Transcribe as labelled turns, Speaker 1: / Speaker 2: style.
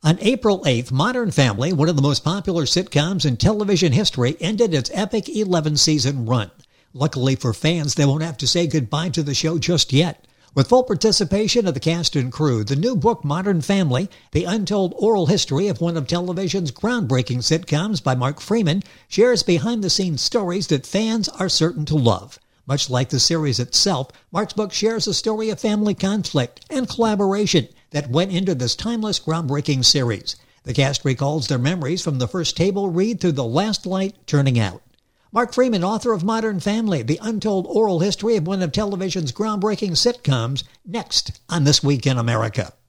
Speaker 1: On April 8th, Modern Family, one of the most popular sitcoms in television history, ended its epic 11-season run. Luckily for fans, they won't have to say goodbye to the show just yet. With full participation of the cast and crew, the new book, Modern Family, The Untold Oral History of One of Television's Groundbreaking Sitcoms by Mark Freeman, shares behind-the-scenes stories that fans are certain to love. Much like the series itself, Mark's book shares a story of family conflict and collaboration that went into this timeless, groundbreaking series. The cast recalls their memories from the first table read through the last light turning out. Mark Freeman, author of Modern Family, The Untold Oral History of One of Television's Groundbreaking Sitcoms, next on This Week in America.